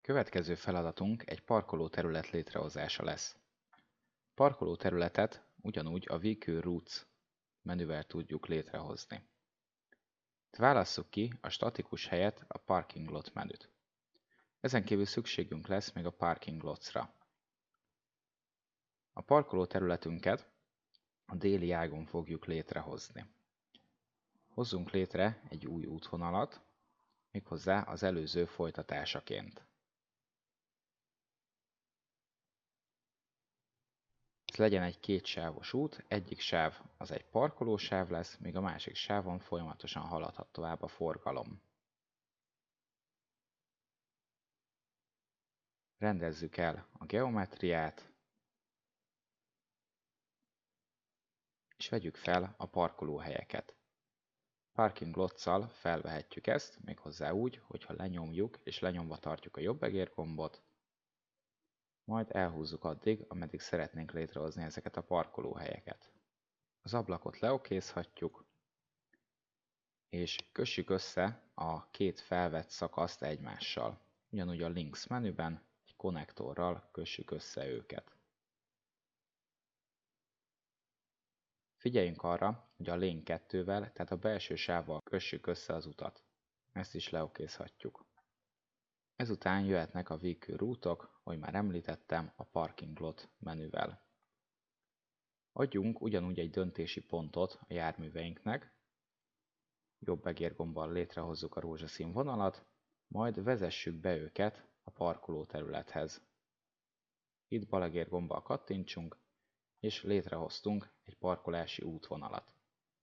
Következő feladatunk egy parkolóterület létrehozása lesz. Parkolóterületet ugyanúgy a Vehicle Routes menüvel tudjuk létrehozni. Válasszuk ki a statikus helyett a Parking Lot menüt. Ezen kívül szükségünk lesz még a Parking Lots-ra. A parkolóterületünket a déli ágon fogjuk létrehozni. Hozzunk létre egy új útvonalat, méghozzá az előző folytatásaként. Ez legyen egy kétsávos út, egyik sáv az egy parkolósáv lesz, míg a másik sávon folyamatosan haladhat tovább a forgalom. Rendezzük el a geometriát, és vegyük fel a parkolóhelyeket. Parking Lots-szal felvehetjük ezt, méghozzá úgy, hogyha lenyomjuk és lenyomva tartjuk a jobb egérgombot, majd elhúzzuk addig, ameddig szeretnénk létrehozni ezeket a parkolóhelyeket. Az ablakot leokézhatjuk, és kössük össze a két felvett szakaszt egymással. Ugyanúgy a Links menüben egy konnektorral kössük össze őket. Figyeljünk arra, hogy a Lane 2-vel, tehát a belső sávval kössük össze az utat. Ezt is leokézhatjuk. Ezután jöhetnek a Vehicle Route-ok, ahogy már említettem, a Parking Lot menüvel. Adjunk ugyanúgy egy döntési pontot a járműveinknek, jobb egérgombbal létrehozzuk a rózsaszín vonalat, majd vezessük be őket a parkolóterülethez. Itt bal egérgombbal kattintsunk, és létrehoztunk egy parkolási útvonalat.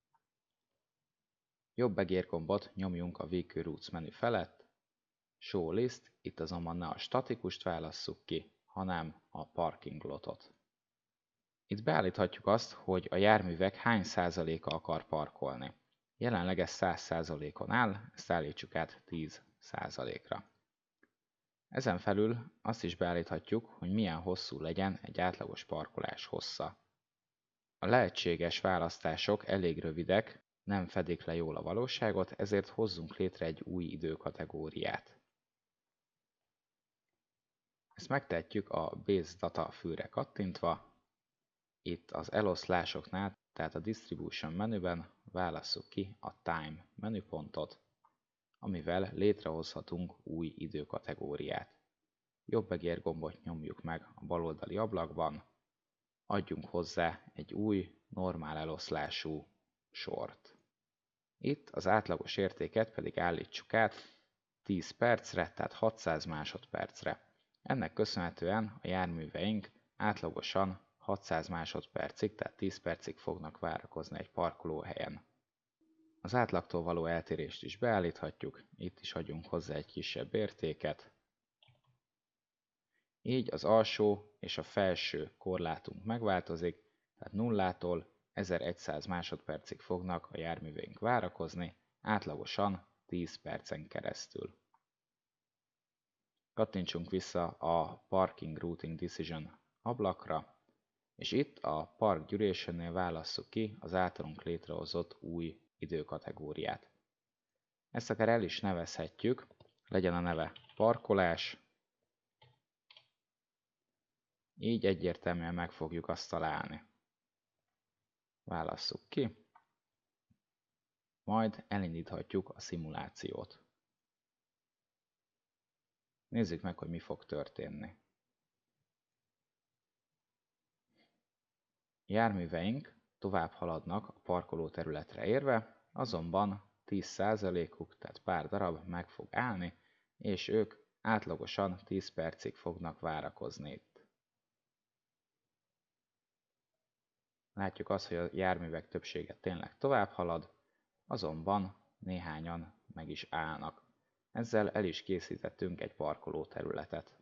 Jobb egérgombot nyomjunk a Vehicle Routes menü felett, Show List, itt azonban ne a statikust válasszuk ki, hanem a Parking Lotot. Itt beállíthatjuk azt, hogy a járművek hány százaléka akar parkolni. Jelenleg ez 100%-on áll, ezt állítsuk át 10%-ra. Ezen felül azt is beállíthatjuk, hogy milyen hosszú legyen egy átlagos parkolás hossza. A lehetséges választások elég rövidek, nem fedik le jól a valóságot, ezért hozzunk létre egy új időkategóriát. Ezt megtehetjük a Base Data fülre kattintva. Itt az eloszlásoknál, tehát a Distribution menüben válasszuk ki a Time menüpontot, amivel létrehozhatunk új időkategóriát. Jobb egérgombot nyomjuk meg a baloldali ablakban, adjunk hozzá egy új, normál eloszlású sort. Itt az átlagos értéket pedig állítsuk át 10 percre, tehát 600 másodpercre. Ennek köszönhetően a járműveink átlagosan 600 másodpercig, tehát 10 percig fognak várakozni egy parkolóhelyen. Az átlagtól való eltérést is beállíthatjuk, itt is adjunk hozzá egy kisebb értéket. Így az alsó és a felső korlátunk megváltozik, tehát 0-tól 1100 másodpercig fognak a járműveink várakozni, átlagosan 10 percen keresztül. Kattintsunk vissza a Parking Routing Decision ablakra, és itt a Park Duration-nél válasszuk ki az általunk létrehozott új időkategóriát. Ezt akár el is nevezhetjük, legyen a neve parkolás, így egyértelműen meg fogjuk azt találni. Válasszuk ki, majd elindíthatjuk a szimulációt. Nézzük meg, hogy mi fog történni. Járműveink tovább haladnak a parkolóterületre érve, azonban 10%-uk, tehát pár darab meg fog állni, és ők átlagosan 10 percig fognak várakozni itt. Látjuk azt, hogy a járművek többsége tényleg tovább halad, azonban néhányan meg is állnak. Ezzel el is készítettünk egy parkolóterületet.